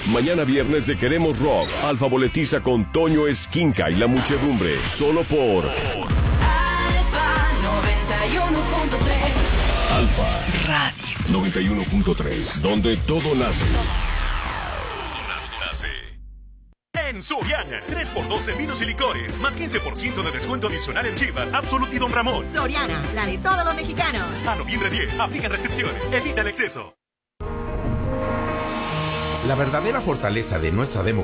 Mañana viernes de Queremos Rock, Alfa boletiza con Toño Esquinca y la muchedumbre, solo por Alfa 91.3. Alfa Radio 91.3, donde todo nace. En Soriana, 3x12 en vinos y licores, más 15% de descuento adicional en Chivas, Absolut y Don Ramón. Soriana, la de todos los mexicanos. A noviembre 10, aplican restricciones, evita el exceso. La verdadera fortaleza de nuestra democracia